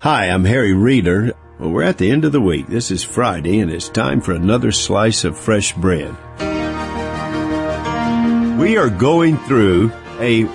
Hi, I'm Harry Reeder. Well, we're at the end of the week. This is Friday, and it's time for another slice of fresh bread. We are going through a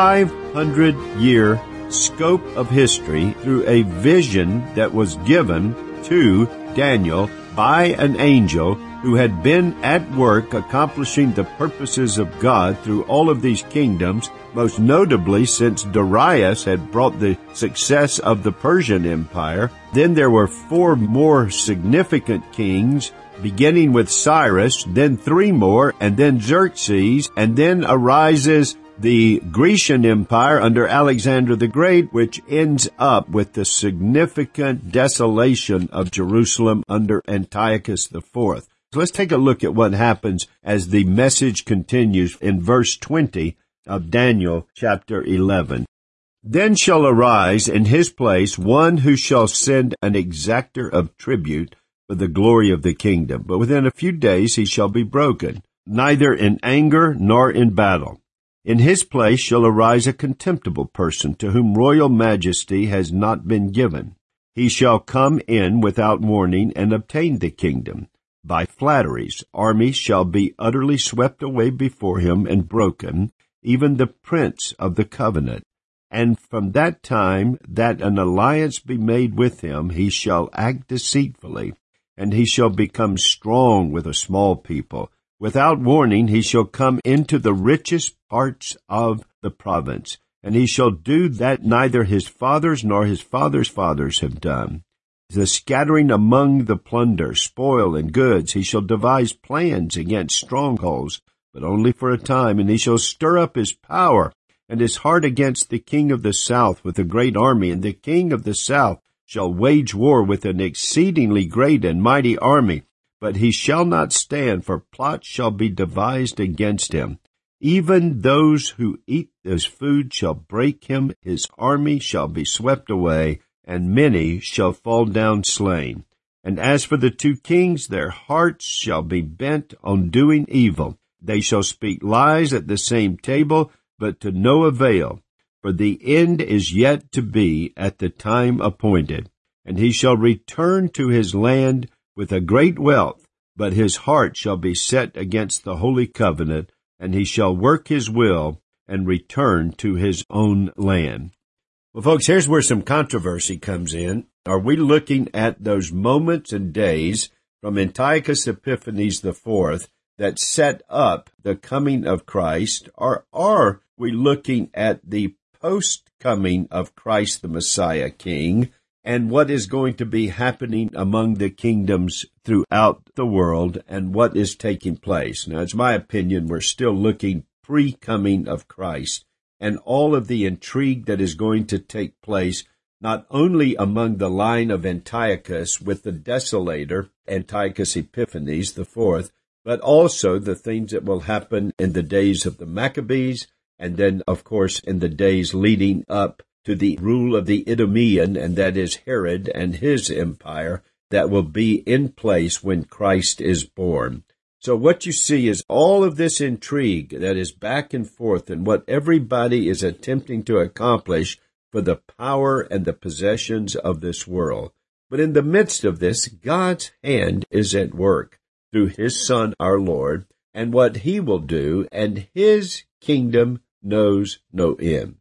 500-year scope of history through a vision that was given to Daniel by an angel who had been at work accomplishing the purposes of God through all of these kingdoms, most notably since Darius had brought the success of the Persian Empire. Then there were 4 more significant kings, beginning with Cyrus, then 3 more, and then Xerxes, and then arises the Grecian Empire under Alexander the Great, which ends up with the significant desolation of Jerusalem under Antiochus IV. So let's take a look at what happens as the message continues in verse 20 of Daniel chapter 11. Then shall arise in his place one who shall send an exactor of tribute for the glory of the kingdom. But within a few days he shall be broken, neither in anger nor in battle. In his place shall arise a contemptible person to whom royal majesty has not been given. He shall come in without warning and obtain the kingdom. By flatteries, armies shall be utterly swept away before him and broken, even the prince of the covenant. And from that time that an alliance be made with him, he shall act deceitfully, and he shall become strong with a small people. Without warning he shall come into the richest parts of the province, and he shall do that neither his fathers nor his fathers' fathers have done. The scattering among the plunder, spoil, and goods, he shall devise plans against strongholds, but only for a time, and he shall stir up his power and his heart against the king of the south with a great army, and the king of the south shall wage war with an exceedingly great and mighty army, but he shall not stand, for plots shall be devised against him. Even those who eat his food shall break him, his army shall be swept away, and many shall fall down slain. And as for the 2 kings, their hearts shall be bent on doing evil. They shall speak lies at the same table, but to no avail, for the end is yet to be at the time appointed. And he shall return to his land with a great wealth, but his heart shall be set against the holy covenant, and he shall work his will and return to his own land. Well, folks, here's where some controversy comes in. Are we looking at those moments and days from Antiochus Epiphanes IV that set up the coming of Christ, or are we looking at the post-coming of Christ the Messiah King and what is going to be happening among the kingdoms throughout the world and what is taking place? Now, it's my opinion we're still looking pre-coming of Christ, and all of the intrigue that is going to take place, not only among the line of Antiochus with the desolator, Antiochus Epiphanes IV, but also the things that will happen in the days of the Maccabees, and then, of course, in the days leading up to the rule of the Idumean, and that is Herod and his empire, that will be in place when Christ is born. So what you see is all of this intrigue that is back and forth and what everybody is attempting to accomplish for the power and the possessions of this world. But in the midst of this, God's hand is at work through his Son, our Lord, and what he will do, and his kingdom knows no end.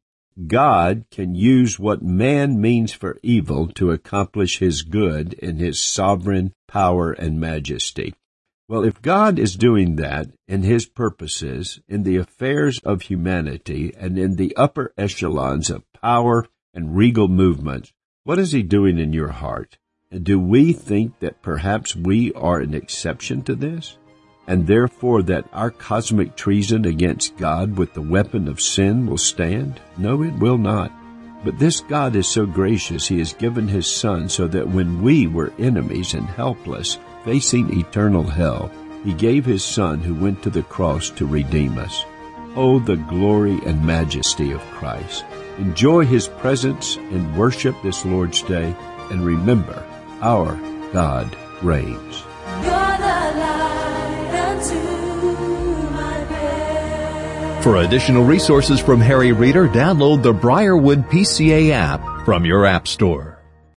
God can use what man means for evil to accomplish his good in his sovereign power and majesty. Well, if God is doing that in his purposes, in the affairs of humanity, and in the upper echelons of power and regal movements, what is he doing in your heart? And do we think that perhaps we are an exception to this? And therefore that our cosmic treason against God with the weapon of sin will stand? No, it will not. But this God is so gracious, he has given his Son so that when we were enemies and helpless, facing eternal hell, he gave his Son who went to the cross to redeem us. Oh, the glory and majesty of Christ. Enjoy his presence and worship this Lord's Day, and remember, our God reigns. For additional resources from Harry Reeder, download the Briarwood PCA app from your app store.